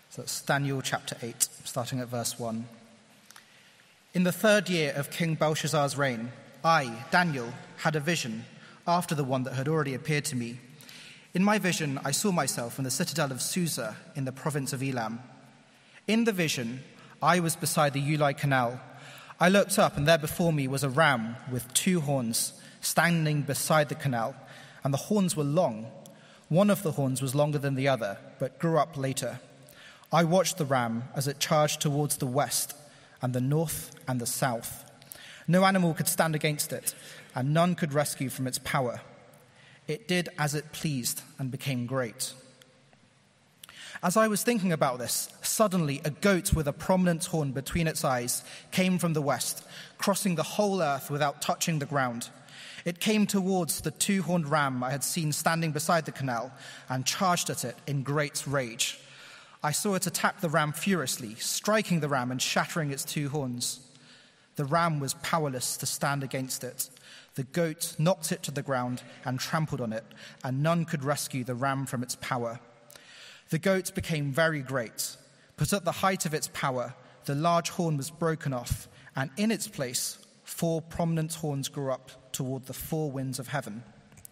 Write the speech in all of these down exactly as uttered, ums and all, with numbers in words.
So that's Daniel chapter eight, starting at verse one. In the third year of King Belshazzar's reign, I, Daniel, had a vision after the one that had already appeared to me. In my vision, I saw myself in the citadel of Susa in the province of Elam. In the vision, I was beside the Ulai Canal. I looked up, and there before me was a ram with two horns standing beside the canal, and the horns were long. One of the horns was longer than the other, but grew up later. I watched the ram as it charged towards the west and the north and the south. No animal could stand against it, and none could rescue from its power. It did as it pleased and became great. As I was thinking about this, suddenly a goat with a prominent horn between its eyes came from the west, crossing the whole earth without touching the ground. It came towards the two-horned ram I had seen standing beside the canal and charged at it in great rage. I saw it attack the ram furiously, striking the ram and shattering its two horns. The ram was powerless to stand against it. The goat knocked it to the ground and trampled on it, and none could rescue the ram from its power. The goat became very great, but at the height of its power, the large horn was broken off, and in its place, four prominent horns grew up toward the four winds of heaven.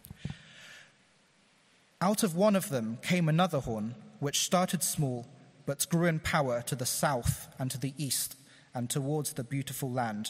Out of one of them came another horn, which started small, but grew in power to the south and to the east and towards the beautiful land.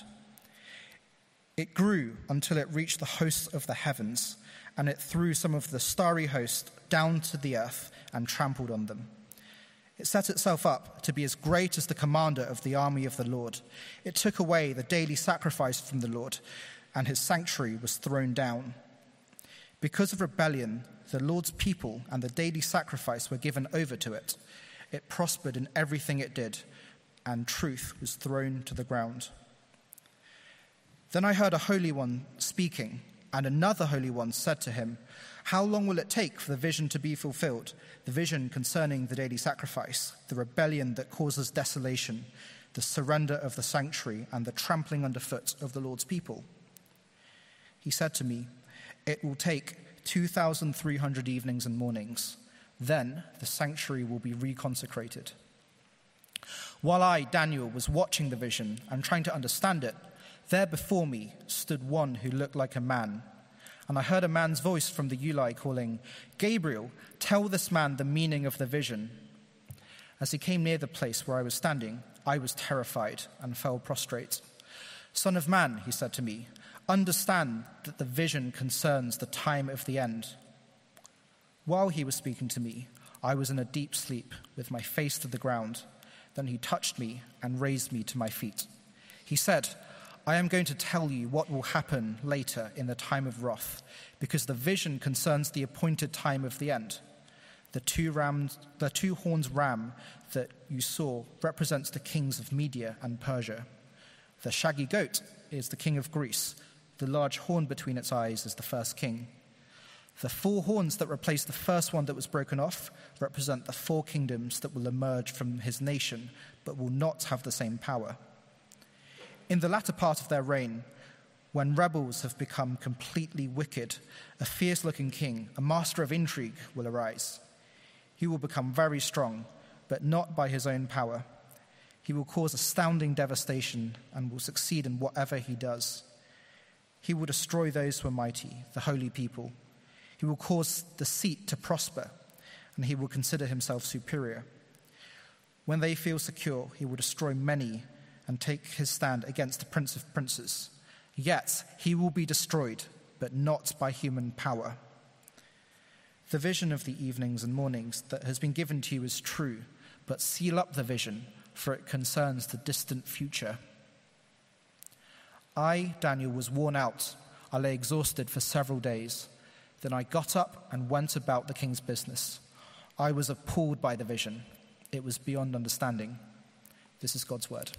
It grew until it reached the hosts of the heavens, and it threw some of the starry host down to the earth and trampled on them. It set itself up to be as great as the commander of the army of the Lord. It took away the daily sacrifice from the Lord, and his sanctuary was thrown down. Because of rebellion, the Lord's people and the daily sacrifice were given over to it. It prospered in everything it did, and truth was thrown to the ground. Then I heard a holy one speaking, and another holy one said to him, "How long will it take for the vision to be fulfilled, the vision concerning the daily sacrifice, the rebellion that causes desolation, the surrender of the sanctuary, and the trampling underfoot of the Lord's people?" He said to me, "It will take two thousand three hundred evenings and mornings. Then the sanctuary will be reconsecrated." While I, Daniel, was watching the vision and trying to understand it, there before me stood one who looked like a man. And I heard a man's voice from the Ulai calling, "Gabriel, tell this man the meaning of the vision." As he came near the place where I was standing, I was terrified and fell prostrate. "Son of man," he said to me, "understand that the vision concerns the time of the end." While he was speaking to me, I was in a deep sleep with my face to the ground. Then he touched me and raised me to my feet. He said, "I am going to tell you what will happen later in the time of wrath, because the vision concerns the appointed time of the end. The two rams, the two horns ram that you saw represents the kings of Media and Persia. The shaggy goat is the king of Greece. The large horn between its eyes is the first king. The four horns that replace the first one that was broken off represent the four kingdoms that will emerge from his nation, but will not have the same power. In the latter part of their reign, when rebels have become completely wicked, a fierce-looking king, a master of intrigue, will arise. He will become very strong, but not by his own power. He will cause astounding devastation and will succeed in whatever he does. He will destroy those who are mighty, the holy people. He will cause the seat to prosper, and he will consider himself superior. When they feel secure, he will destroy many and take his stand against the prince of princes. Yet he will be destroyed, but not by human power. The vision of the evenings and mornings that has been given to you is true, but seal up the vision, for it concerns the distant future." I, Daniel, was worn out. I lay exhausted for several days. Then I got up and went about the king's business. I was appalled by the vision. It was beyond understanding. This is God's word.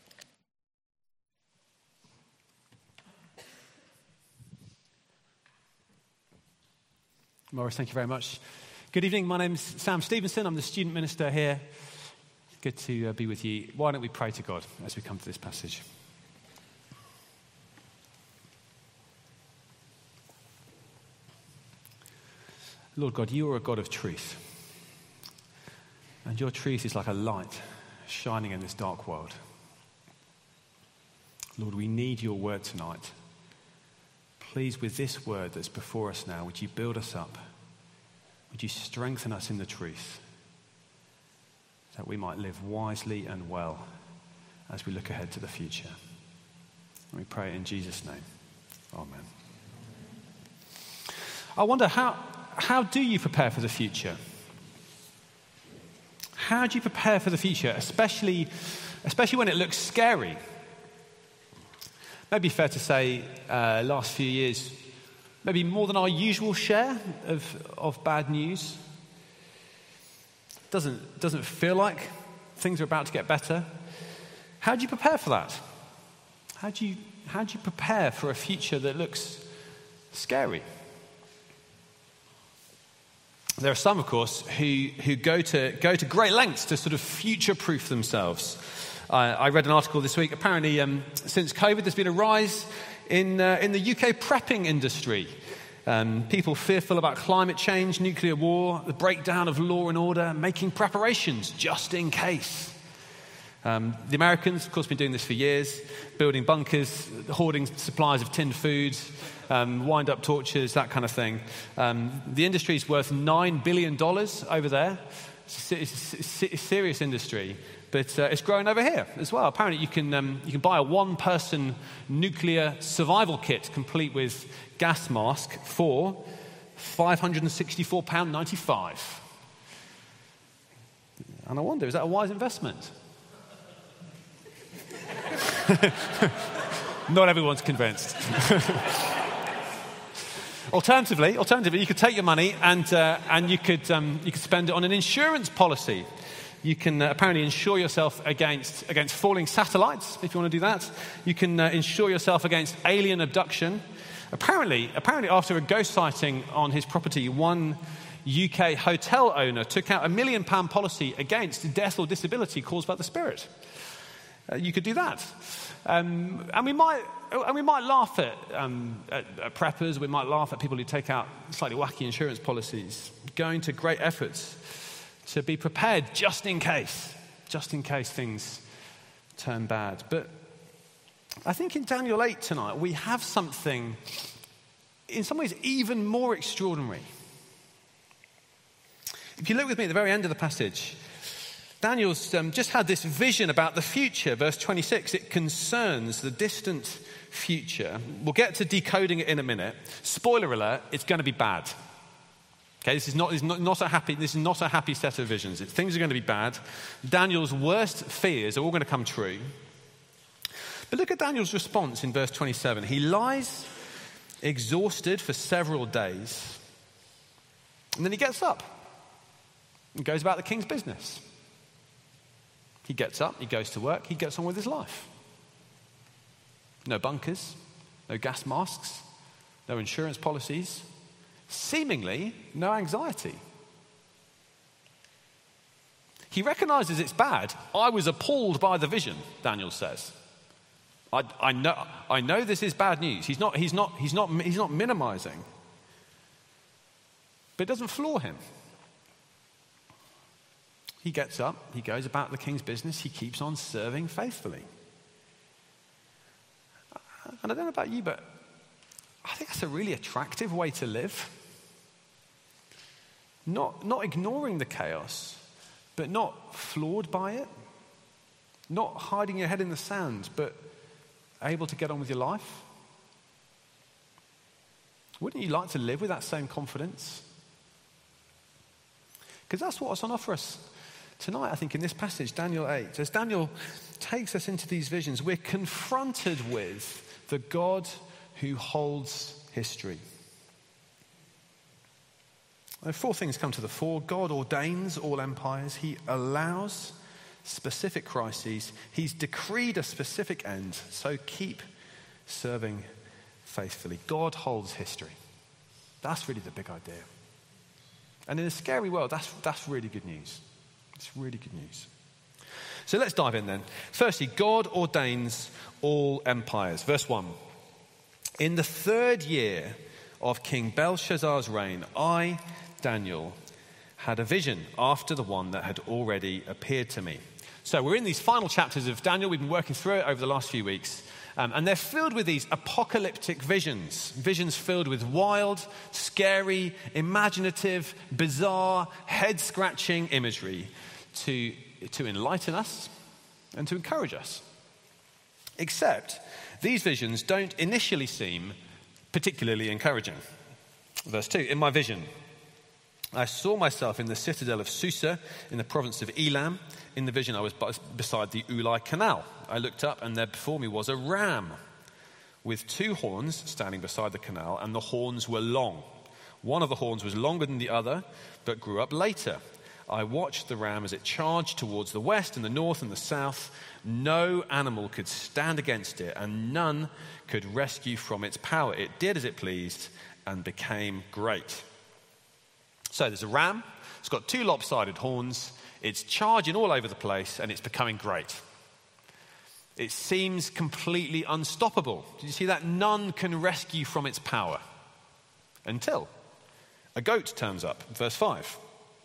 Morris, thank you very much. Good evening. My name's Sam Stevenson. I'm the student minister here. Good to uh, be with you. Why don't we pray to God as we come to this passage? Lord God, you are a God of truth. And your truth is like a light shining in this dark world. Lord, we need your word tonight. Please, with this word that's before us now, would you build us up? Would you strengthen us in the truth, that we might live wisely and well as we look ahead to the future. And we pray in Jesus' name. Amen. I wonder, how, how do you prepare for the future? How do you prepare for the future, especially, especially when it looks scary? Maybe fair to say, uh, last few years, maybe more than our usual share of, of bad news. Doesn't, doesn't feel like things are about to get better. How do you prepare for that? How do you, how do you prepare for a future that looks scary? There are some, of course, who, who go to, go to great lengths to sort of future-proof themselves. Uh, I read an article this week. Apparently, um, since COVID, there's been a rise in, uh, in the U K prepping industry. Um, people fearful about climate change, nuclear war, the breakdown of law and order, making preparations just in case. Um, the Americans, of course, have been doing this for years, building bunkers, hoarding supplies of tinned food, um, wind-up torches, that kind of thing. Um, the industry is worth nine billion dollars over there. It's a, it's a serious industry. But uh, it's growing over here as well. Apparently you can um, you can buy a one-person nuclear survival kit complete with gas mask for five hundred sixty-four pounds ninety-five. And I wonder, is that a wise investment? Not everyone's convinced. Alternatively, alternatively, you could take your money and uh, and you could um, you could spend it on an insurance policy. You can uh, apparently insure yourself against against falling satellites, if you want to do that. You can uh, insure yourself against alien abduction. Apparently, apparently, after a ghost sighting on his property, one U K hotel owner took out a million pound policy against death or disability caused by the spirit. Uh, you could do that, um, and we might and we might laugh at, um, at, at preppers. We might laugh at people who take out slightly wacky insurance policies, going to great efforts to be prepared just in case, just in case things turn bad. But I think in Daniel eight tonight, we have something, in some ways, even more extraordinary. If you look with me at the very end of the passage, Daniel's um, just had this vision about the future. Verse twenty-six, it concerns the distant future. We'll get to decoding it in a minute. Spoiler alert, it's going to be bad. Okay, this is not, this is not, not a happy, this is not a happy set of visions. It, things are going to be bad. Daniel's worst fears are all going to come true. But look at Daniel's response in verse twenty-seven. He lies exhausted for several days, and then he gets up and goes about the king's business. He gets up, he goes to work, he gets on with his life. No bunkers, no gas masks, no insurance policies. Seemingly, no anxiety. He recognizes it's bad. I was appalled by the vision, Daniel says. I, I know, I know this is bad news. He's not, he's not, he's not, he's not minimizing. But it doesn't floor him. He gets up, he goes about the king's business, he keeps on serving faithfully. And I don't know about you, but I think that's a really attractive way to live. Not, not ignoring the chaos, but not floored by it. Not hiding your head in the sand, but able to get on with your life. Wouldn't you like to live with that same confidence? Because that's what's on offer us tonight, I think, in this passage, Daniel eight. As Daniel takes us into these visions, we're confronted with the God who holds history. Four things come to the fore. God ordains all empires. He allows specific crises. He's decreed a specific end. So keep serving faithfully. God holds history. That's really the big idea. And in a scary world, that's, that's really good news. It's really good news. So let's dive in then. Firstly, God ordains all empires. Verse one. In the third year of King Belshazzar's reign, I, Daniel, had a vision after the one that had already appeared to me. So we're in these final chapters of Daniel. We've been working through it over the last few weeks. Um, and they're filled with these apocalyptic visions. Visions filled with wild, scary, imaginative, bizarre, head-scratching imagery to, to enlighten us and to encourage us. Except these visions don't initially seem particularly encouraging. Verse two, in my vision, I saw myself in the citadel of Susa in the province of Elam. In the vision, I was beside the Ulai Canal. I looked up, and there before me was a ram with two horns standing beside the canal, and the horns were long. One of the horns was longer than the other, but grew up later. I watched the ram as it charged towards the west and the north and the south. No animal could stand against it, and none could rescue from its power. It did as it pleased and became great. So there's a ram. It's got two lopsided horns. It's charging all over the place, and it's becoming great. It seems completely unstoppable. Did you see that? None can rescue from its power. Until a goat turns up. Verse five.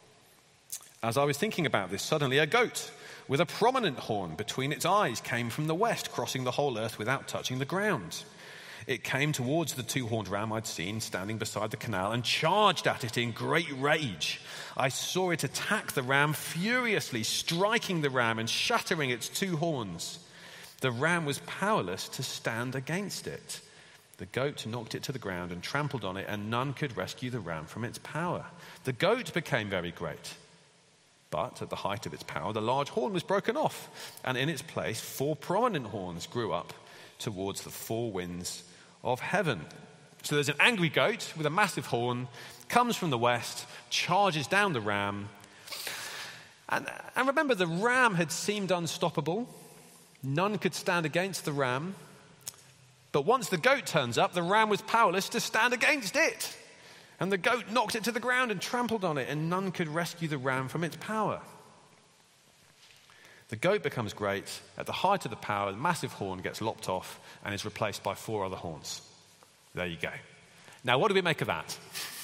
As I was thinking about this, suddenly a goat with a prominent horn between its eyes came from the west, crossing the whole earth without touching the ground. It came towards the two-horned ram I'd seen standing beside the canal and charged at it in great rage. I saw it attack the ram furiously, striking the ram and shattering its two horns. The ram was powerless to stand against it. The goat knocked it to the ground and trampled on it, and none could rescue the ram from its power. The goat became very great. But at the height of its power, the large horn was broken off, and in its place, four prominent horns grew up towards the four winds of heaven. So there's an angry goat with a massive horn, comes from the west, charges down the ram. And, and remember, the ram had seemed unstoppable. None could stand against the ram. But once the goat turns up, the ram was powerless to stand against it. And the goat knocked it to the ground and trampled on it, and none could rescue the ram from its power. The goat becomes great. At the height of the power, the massive horn gets lopped off and is replaced by four other horns. There you go. Now, what do we make of that?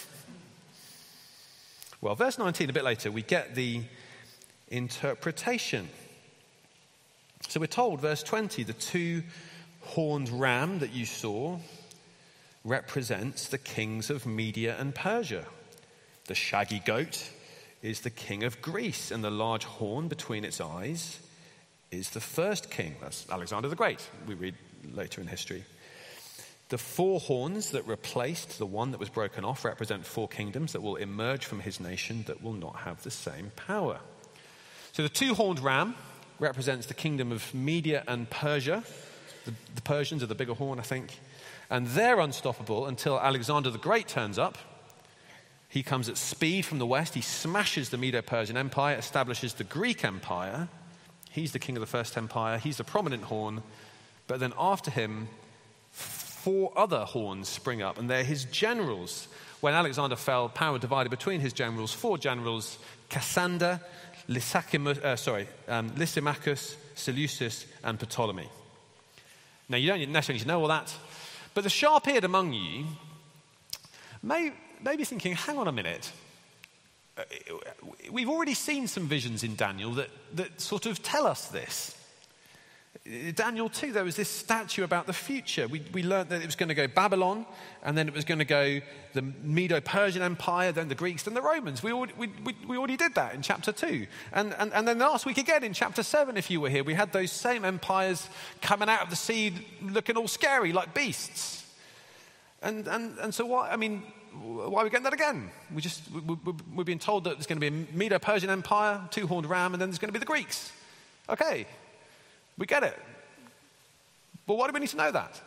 Well, verse nineteen, a bit later, we get the interpretation. So we're told, verse twenty, the two-horned ram that you saw represents the kings of Media and Persia. The shaggy goat is the king of Greece, and the large horn between its eyes is the first king. That's Alexander the Great, we read later in history. The four horns that replaced the one that was broken off represent four kingdoms that will emerge from his nation that will not have the same power. So the two-horned ram represents the kingdom of Media and Persia. The, the Persians are the bigger horn, I think. And they're unstoppable until Alexander the Great turns up. He comes at speed from the west. He smashes the Medo-Persian Empire, establishes the Greek Empire. He's the king of the first empire. He's the prominent horn. But then after him, four other horns spring up, and they're his generals. When Alexander fell, power divided between his generals. Four generals: Cassander, Lysimachus, uh, sorry, um, Lysimachus, Seleucus, and Ptolemy. Now, you don't necessarily need to know all that, but the sharp-eared among you may, may be thinking, hang on a minute. Uh, we've already seen some visions in Daniel that, that sort of tell us this. Daniel two, there was this statue about the future. We, we learned that it was going to go Babylon, and then it was going to go the Medo-Persian Empire, then the Greeks, then the Romans. We already, we, we, we already did that in chapter two. And, and, and then last week again in chapter seven, if you were here, we had those same empires coming out of the sea looking all scary like beasts. And, and, and so why, I mean, why are we getting that again? We just, we, we, we're being told that there's going to be a Medo-Persian Empire, two-horned ram, and then there's going to be the Greeks. Okay. We get it. But why do we need to know that?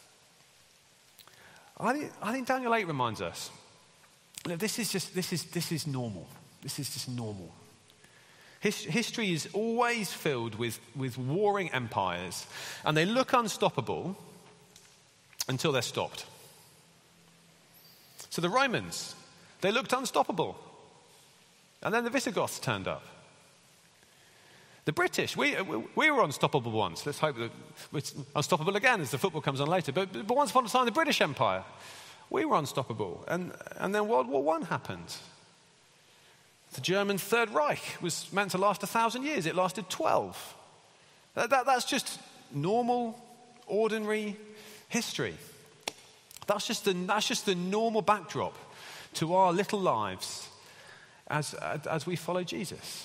I think, I think Daniel eight reminds us, you know, this is just, this is, this is normal. This is just normal. His, history is always filled with, with warring empires, and they look unstoppable until they're stopped. So the Romans, they looked unstoppable. And then the Visigoths turned up. The British, we, we were unstoppable once. Let's hope that it's unstoppable again as the football comes on later. But, but once upon a time, the British Empire, we were unstoppable. And, and then World War One happened. The German Third Reich was meant to last a thousand years. It lasted twelve. That, that, that's just normal, ordinary history. That's just the, that's just the normal backdrop to our little lives as, as we follow Jesus.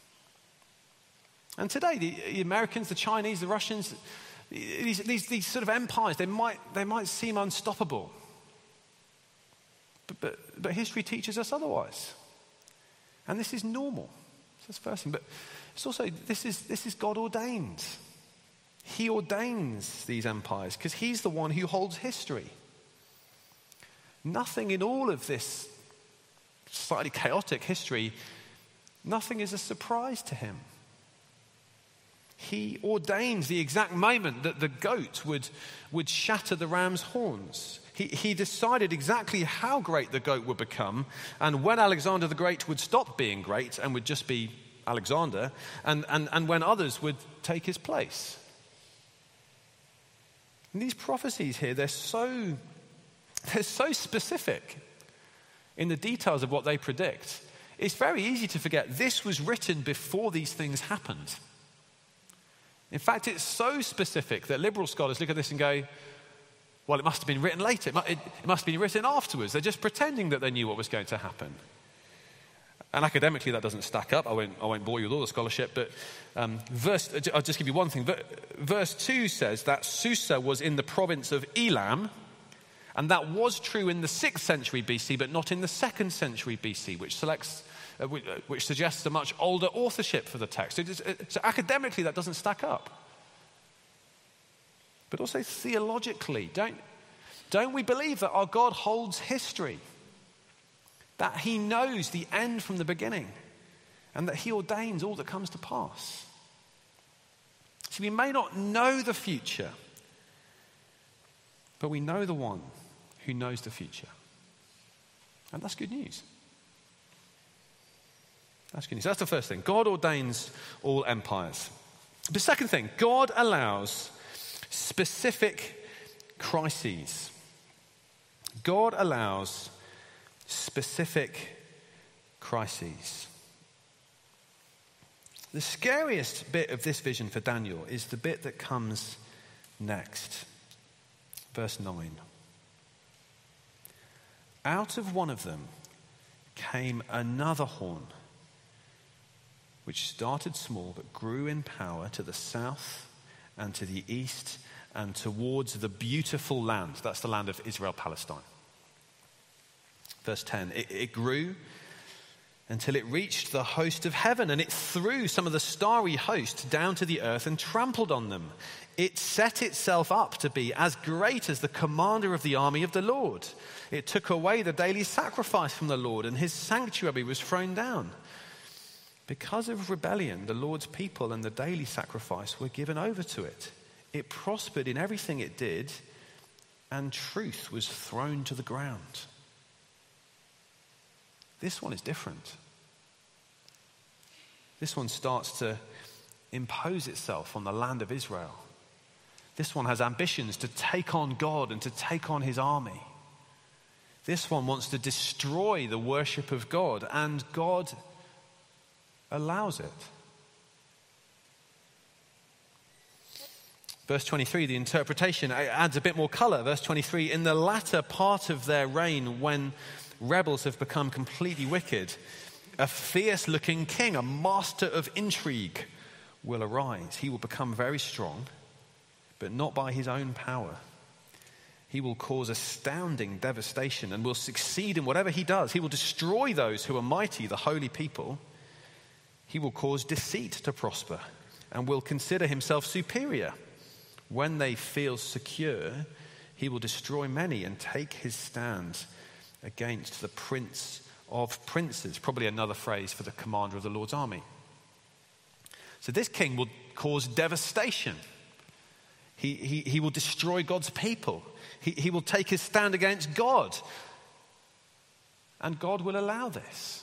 And today, the, the Americans, the Chinese, the Russians, these, these, these sort of empires, they might, they might seem unstoppable. But, but, but history teaches us otherwise. And this is normal. That's the first thing. But it's also, this is, this is God ordained. He ordains these empires because he's the one who holds history. Nothing in all of this slightly chaotic history, nothing is a surprise to him. He ordains the exact moment that the goat would, would shatter the ram's horns. He, he decided exactly how great the goat would become and when Alexander the Great would stop being great and would just be Alexander, and, and, and when others would take his place. And these prophecies here, they're so, they're so specific in the details of what they predict. It's very easy to forget this was written before these things happened. In fact, it's so specific that liberal scholars look at this and go, well, it must have been written later. It, it, it must have been written afterwards. They're just pretending that they knew what was going to happen. And academically, that doesn't stack up. I won't, I won't bore you with all the scholarship, but um, verse, I'll just give you one thing. Verse two says that Susa was in the province of Elam, and that was true in the sixth century B C, but not in the second century B C, which selects, uh, which, uh, which suggests a much older authorship for the text. So, it is, it, so academically, that doesn't stack up. But also theologically, don't, don't we believe that our God holds history? That he knows the end from the beginning, and that he ordains all that comes to pass. So we may not know the future, but we know the one who knows the future. And that's good news. That's good news. That's the first thing. God ordains all empires. The second thing, God allows specific crises. God allows specific crises. The scariest bit of this vision for Daniel is the bit that comes next. Verse nine. Out of one of them came another horn, which started small but grew in power to the south and to the east and towards the beautiful land. That's the land of Israel-Palestine. Verse ten, it, it grew until it reached the host of heaven, and it threw some of the starry host down to the earth and trampled on them. It set itself up to be as great as the commander of the army of the Lord. It took away the daily sacrifice from the Lord, and his sanctuary was thrown down. Because of rebellion, the Lord's people and the daily sacrifice were given over to it. It prospered in everything it did, and truth was thrown to the ground. This one is different. This one starts to impose itself on the land of Israel. This one has ambitions to take on God and to take on his army. This one wants to destroy the worship of God, and God allows it. Verse twenty-three, the interpretation adds a bit more color. Verse twenty-three, in the latter part of their reign, when rebels have become completely wicked, a fierce-looking king, a master of intrigue, will arise. He will become very strong, but not by his own power. He will cause astounding devastation and will succeed in whatever he does. He will destroy those who are mighty, the holy people. He will cause deceit to prosper and will consider himself superior. When they feel secure, he will destroy many and take his stand against the prince of princes. Probably another phrase for the commander of the Lord's army. So this king will cause devastation. He, he, he will destroy God's people. He, he will take his stand against God. And God will allow this.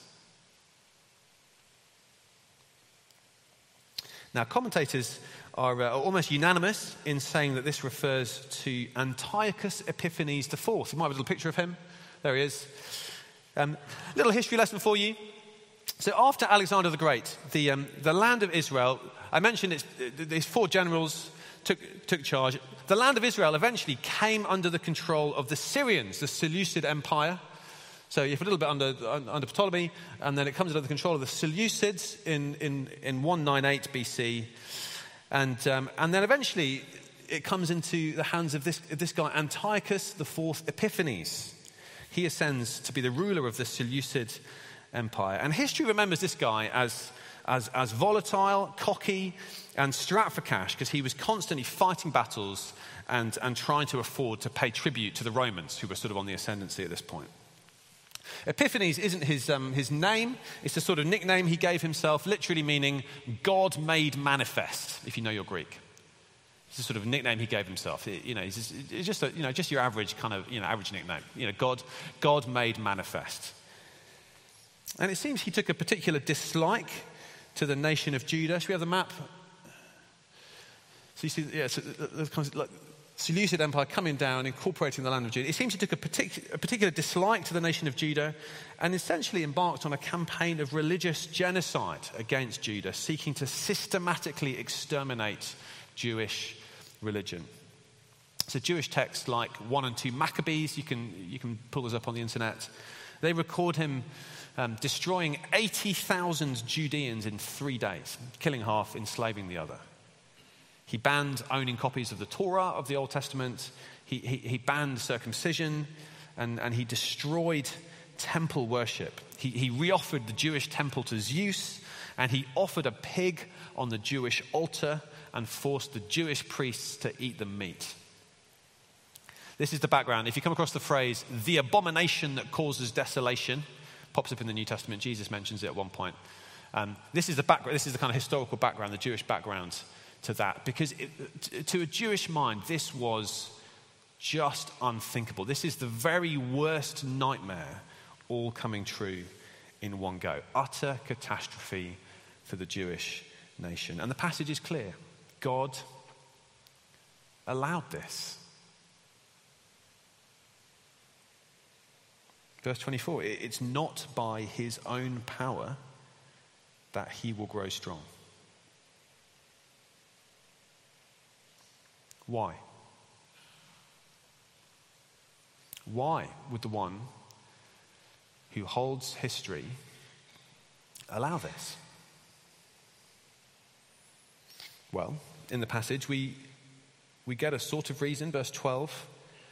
Now, commentators are uh, almost unanimous in saying that this refers to Antiochus Epiphanes the fourth. You might have a little picture of him. There he is. Um, little history lesson for you. So after Alexander the Great, the, um, the land of Israel, I mentioned it's, these four generals took, took charge. The land of Israel eventually came under the control of the Syrians, the Seleucid Empire. So you have a little bit under, under Ptolemy, and then it comes under the control of the Seleucids in, in, in one ninety-eight B C. And, um, and then eventually it comes into the hands of this, this guy, Antiochus the Fourth Epiphanes. He ascends to be the ruler of the Seleucid Empire. And history remembers this guy as, as, as volatile, cocky, and strapped for cash because he was constantly fighting battles and, and trying to afford to pay tribute to the Romans, who were sort of on the ascendancy at this point. Epiphanes isn't his, um, his name. It's a sort of nickname he gave himself, literally meaning God made manifest, if you know your Greek. It's a sort of nickname he gave himself. It, you know, it's just, it's just, a, you know, just your average kind of, you know, average nickname. You know, God, God made manifest. And it seems he took a particular dislike to the nation of Judah. Should we have the map? So you see, yeah, so the, the, the, like, Seleucid Empire coming down, incorporating the land of Judah. It seems he took a, partic- a particular dislike to the nation of Judah and essentially embarked on a campaign of religious genocide against Judah, seeking to systematically exterminate Jewish religion. So Jewish texts like one and two Maccabees, you can, you can pull those up on the internet. They record him um, destroying eighty thousand Judeans in three days, killing half, enslaving the other. He banned owning copies of the Torah of the Old Testament. He, he, he banned circumcision, and, and he destroyed temple worship. He, he reoffered the Jewish temple to Zeus, and he offered a pig on the Jewish altar and forced the Jewish priests to eat the meat. This is the background. If you come across the phrase, the abomination that causes desolation, pops up in the New Testament. Jesus mentions it at one point. Um, this is the background. This is the kind of historical background, the Jewish background to that, because it, to a Jewish mind, this was just unthinkable. This is the very worst nightmare all coming true in one go. Utter catastrophe for the Jewish nation. And the passage is clear. God allowed this. Verse twenty-four, it's not by his own power that he will grow strong. Why? Why would the one who holds history allow this? Well, in the passage, we, we get a sort of reason, verse twelve,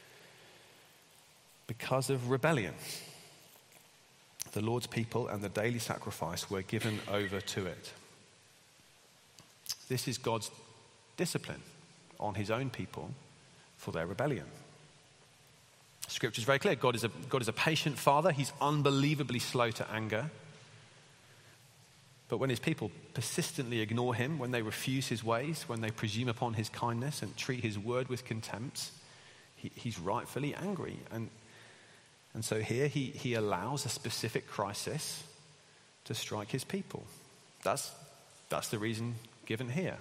because of rebellion. The Lord's people and the daily sacrifice were given over to it. This is God's discipline on his own people for their rebellion. Scripture is very clear. God is a, God is a patient father. He's unbelievably slow to anger. But when his people persistently ignore him, when they refuse his ways, when they presume upon his kindness and treat his word with contempt, he, he's rightfully angry. And, and so here he, he allows a specific crisis to strike his people. That's, that's the reason given here.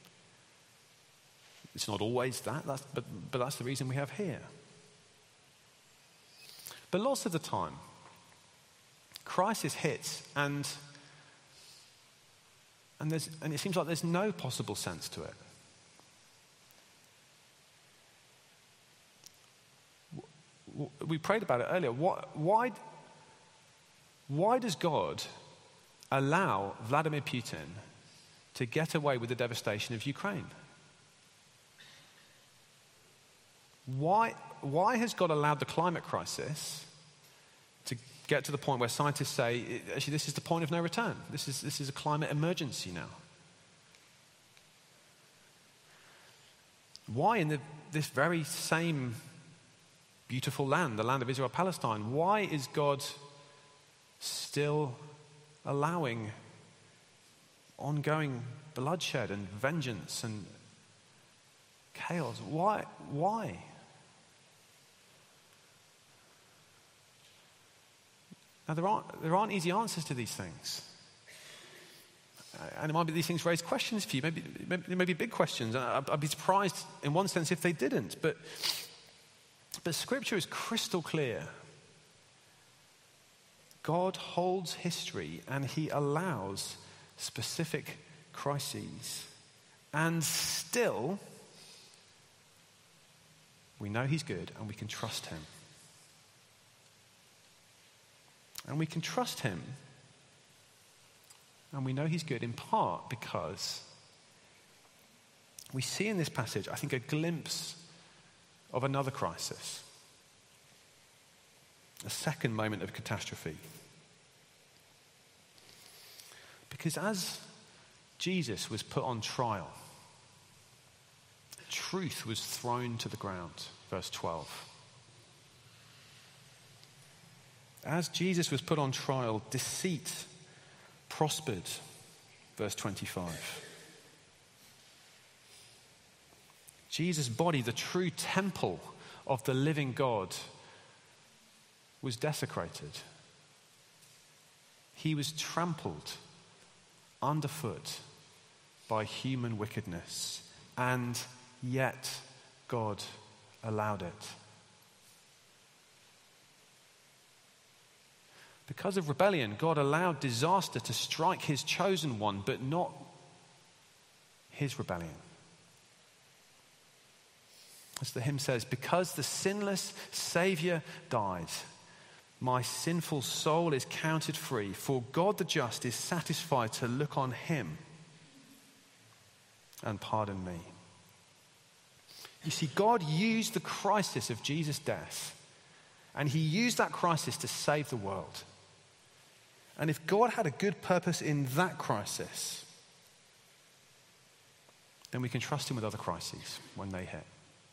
It's not always that, that's, but, but that's the reason we have here. But lots of the time, crisis hits and, and, there's, and it seems like there's no possible sense to it. We prayed about it earlier. Why, why does God allow Vladimir Putin to get away with the devastation of Ukraine? Why, why has God allowed the climate crisis to get to the point where scientists say, actually, this is the point of no return. This is, this is a climate emergency now. Why in the, this very same beautiful land, the land of Israel, Palestine, why is God still allowing ongoing bloodshed and vengeance and chaos? Why? Why? Now, there aren't, there aren't easy answers to these things. And it might be these things raise questions for you, maybe, maybe, maybe big questions. I'd, I'd be surprised in one sense if they didn't. But, but Scripture is crystal clear God holds history and he allows specific crises. And still, we know he's good and we can trust him. And we can trust him. And we know he's good in part because we see in this passage, I think, a glimpse of another crisis. A second moment of catastrophe. Because as Jesus was put on trial, truth was thrown to the ground, verse twelve. As Jesus was put on trial, deceit prospered, verse twenty-five. Jesus' body, the true temple of the living God, was desecrated. He was trampled underfoot by human wickedness, and yet God allowed it. Because of rebellion, God allowed disaster to strike his chosen one, but not his rebellion. As the hymn says, because the sinless Savior died, my sinful soul is counted free, for God the just is satisfied to look on him and pardon me. You see, God used the crisis of Jesus' death, and he used that crisis to save the world. And if God had a good purpose in that crisis, then we can trust him with other crises when they hit.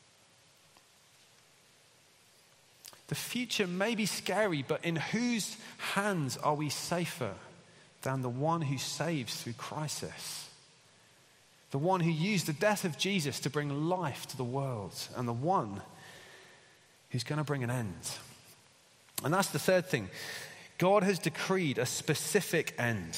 The future may be scary, but in whose hands are we safer than the one who saves through crisis? The one who used the death of Jesus to bring life to the world, and the one who's going to bring an end. And that's the third thing. God has decreed a specific end.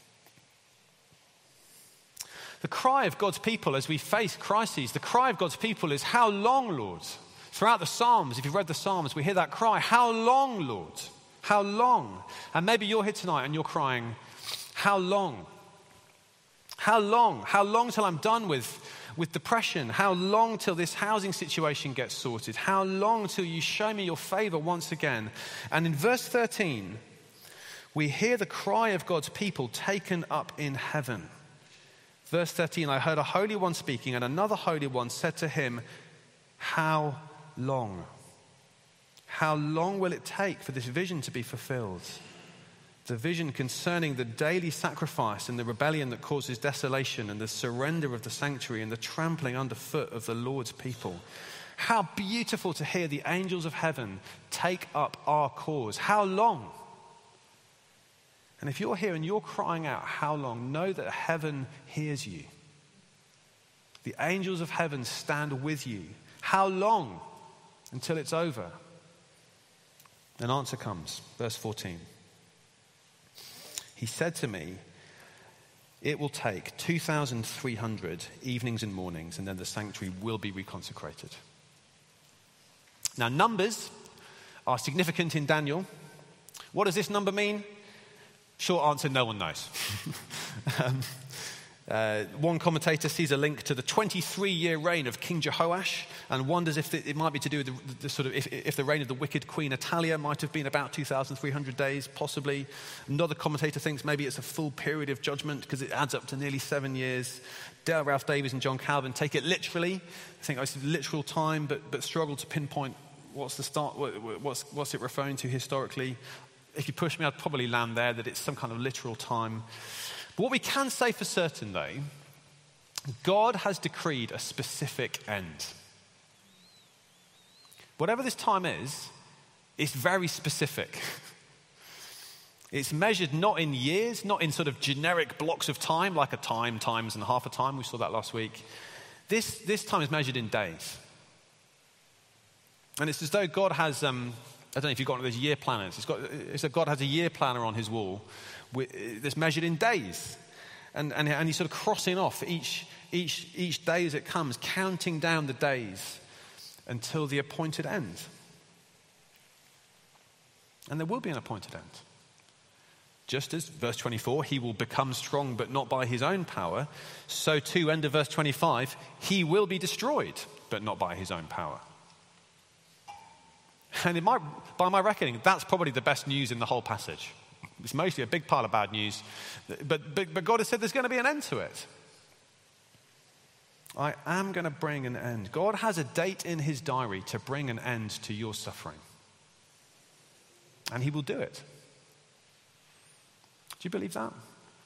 The cry of God's people as we face crises, the cry of God's people is, how long, Lord? Throughout the Psalms, if you've read the Psalms, we hear that cry, how long, Lord? How long? And maybe you're here tonight and you're crying, how long? How long? How long till I'm done with, with depression? How long till this housing situation gets sorted? How long till you show me your favor once again? And in verse thirteen, we hear the cry of God's people taken up in heaven. Verse thirteen, I heard a holy one speaking, and another holy one said to him, how long? How long will it take for this vision to be fulfilled? The vision concerning the daily sacrifice and the rebellion that causes desolation and the surrender of the sanctuary and the trampling underfoot of the Lord's people. How beautiful to hear the angels of heaven take up our cause. How long? And if you're here and you're crying out, how long? Know that heaven hears you. The angels of heaven stand with you. How long? Until it's over. An answer comes. Verse fourteen. He said to me, it will take two thousand three hundred evenings and mornings, and then the sanctuary will be reconsecrated. Now, numbers are significant in Daniel. What does this number mean? Short answer, no one knows. um, Uh, one commentator sees a link to the twenty-three-year reign of King Jehoash and wonders if the, it might be to do with the, the sort of if, if the reign of the wicked Queen Atalia might have been about two thousand three hundred days, possibly. Another commentator thinks maybe it's a full period of judgment because it adds up to nearly seven years. Dale Ralph Davies and John Calvin take it literally. I think it's literal time, but but struggle to pinpoint what's the start, what's what's it referring to historically. If you push me, I'd probably land there that it's some kind of literal time. But what we can say for certain, though, God has decreed a specific end. Whatever this time is, it's very specific. It's measured not in years, not in sort of generic blocks of time, like a time, times, and half a time. We saw that last week. This, this time is measured in days. And it's as though God has, um, I don't know if you've got one of those year planners. It's, got, it's that God has a year planner on his wall that's measured in days. And, and, and he's sort of crossing off each, each, each day as it comes, counting down the days until the appointed end. And there will be an appointed end. Just as, verse twenty-four, he will become strong but not by his own power, so too, end of verse twenty-five, he will be destroyed but not by his own power. And in my, by my reckoning, that's probably the best news in the whole passage. It's mostly a big pile of bad news, but, but, but God has said there's going to be an end to it. I am going to bring an end. God has a date in his diary to bring an end to your suffering. And he will do it. Do you believe that?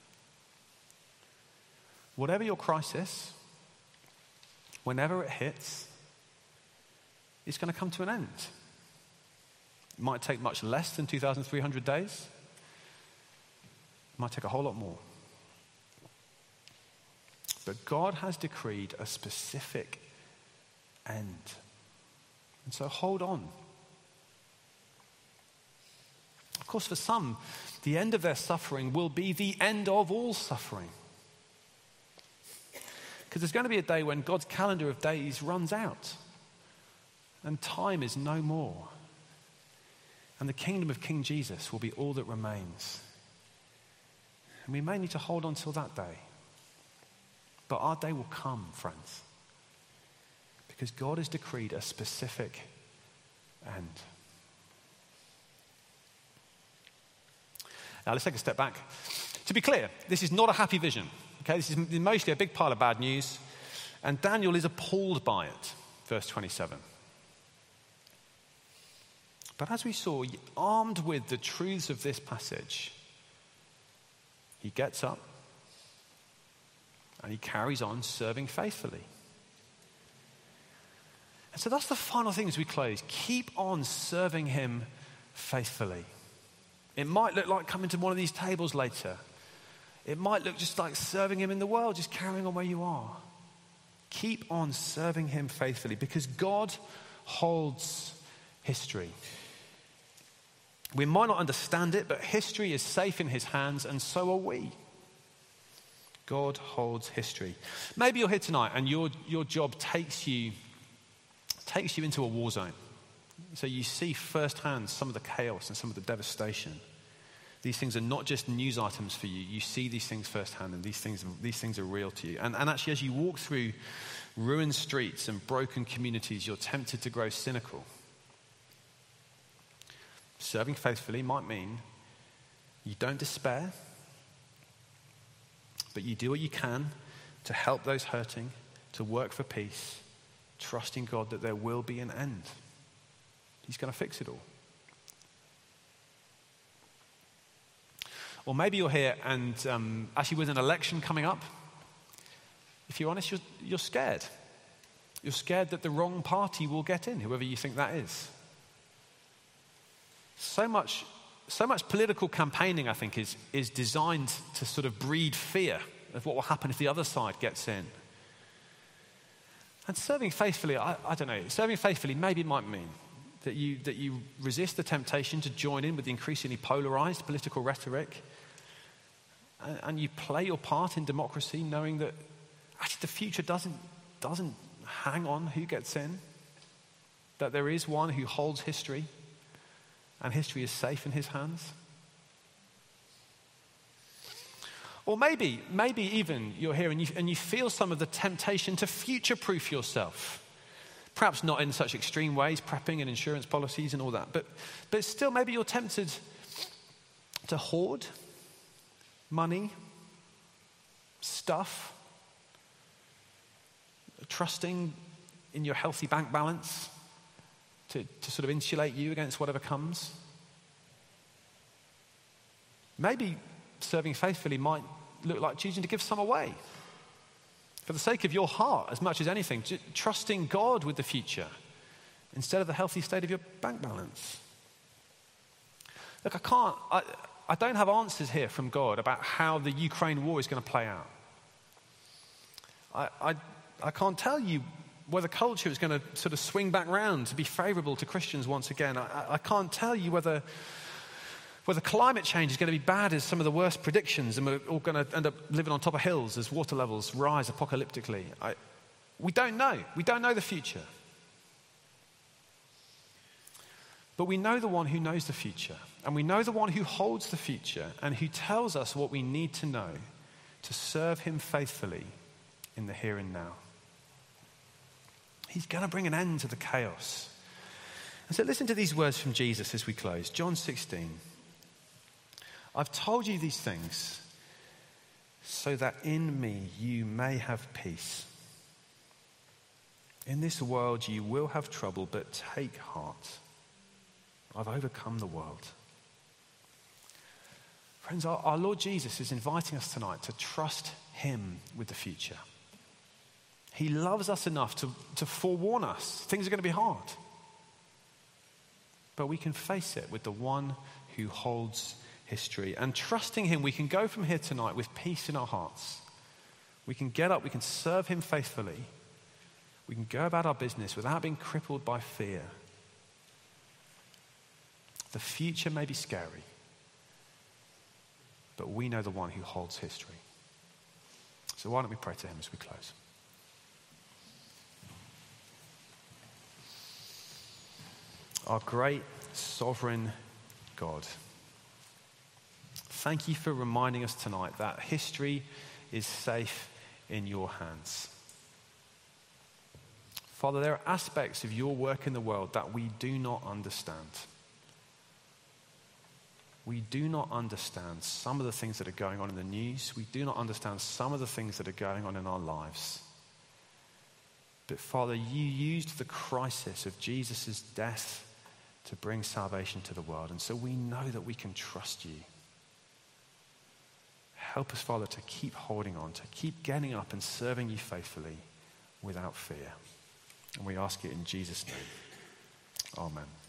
Whatever your crisis, whenever it hits, it's going to come to an end. It might take much less than two thousand three hundred days. It might take a whole lot more. But God has decreed a specific end. And so hold on. Of course, for some, the end of their suffering will be the end of all suffering. Because there's going to be a day when God's calendar of days runs out and time is no more. And the kingdom of King Jesus will be all that remains. And we may need to hold on till that day. But our day will come, friends. Because God has decreed a specific end. Now, let's take a step back. To be clear, this is not a happy vision. Okay, this is mostly a big pile of bad news. And Daniel is appalled by it. Verse twenty-seven. But as we saw, armed with the truths of this passage, he gets up and he carries on serving faithfully. And so that's the final thing as we close. Keep on serving him faithfully. It might look like coming to one of these tables later. It might look just like serving him in the world, just carrying on where you are. Keep on serving him faithfully because God holds history. We might not understand it, but history is safe in his hands, and so are we. God holds history. Maybe you're here tonight and your, your job takes you, takes you into a war zone. So you see firsthand some of the chaos and some of the devastation. These things are not just news items for you. You see these things firsthand, and these things, these things are real to you. And, and actually, as you walk through ruined streets and broken communities, you're tempted to grow cynical. Serving faithfully might mean you don't despair, but you do what you can to help those hurting, to work for peace, trusting God that there will be an end. He's going to fix it all. Or maybe you're here and um, actually with an election coming up, if you're honest, you're, you're scared. You're scared that the wrong party will get in, whoever you think that is. So much, so much political campaigning, I think, is, is designed to sort of breed fear of what will happen if the other side gets in. And serving faithfully, I, I don't know, serving faithfully maybe might mean that you, that you resist the temptation to join in with the increasingly polarized political rhetoric, and, and you play your part in democracy knowing that actually the future doesn't, doesn't hang on who gets in, that there is one who holds history, and history is safe in his hands. Or maybe, maybe even you're here and you, and you feel some of the temptation to future-proof yourself. Perhaps not in such extreme ways, prepping and insurance policies and all that. But, but still, maybe you're tempted to hoard money, stuff, trusting in your healthy bank balance to, to sort of insulate you against whatever comes. Maybe serving faithfully might look like choosing to give some away. For the sake of your heart, as much as anything, trusting God with the future instead of the healthy state of your bank balance. Look, I can't, I, I don't have answers here from God about how the Ukraine war is going to play out. I, I, I can't tell you whether culture is going to sort of swing back round to be favorable to Christians once again. I, I can't tell you whether whether climate change is going to be bad as some of the worst predictions and we're all going to end up living on top of hills as water levels rise apocalyptically. I, we don't know. We don't know the future. But we know the one who knows the future. And we know the one who holds the future and who tells us what we need to know to serve him faithfully in the here and now. He's going to bring an end to the chaos. And so listen to these words from Jesus as we close. John sixteen. I've told you these things so that in me you may have peace. In this world you will have trouble, but take heart. I've overcome the world. Friends, our, our Lord Jesus is inviting us tonight to trust him with the future. He loves us enough to, to forewarn us. Things are going to be hard. But we can face it with the one who holds history. And trusting him, we can go from here tonight with peace in our hearts. We can get up, we can serve him faithfully. We can go about our business without being crippled by fear. The future may be scary, but we know the one who holds history. So why don't we pray to him as we close? Our great sovereign God, thank you for reminding us tonight that history is safe in your hands. Father, there are aspects of your work in the world that we do not understand. We do not understand some of the things that are going on in the news. We do not understand some of the things that are going on in our lives. But Father, you used the crisis of Jesus' death to bring salvation to the world. And so we know that we can trust you. Help us, Father, to keep holding on, to keep getting up and serving you faithfully without fear. And we ask it in Jesus' name. Amen.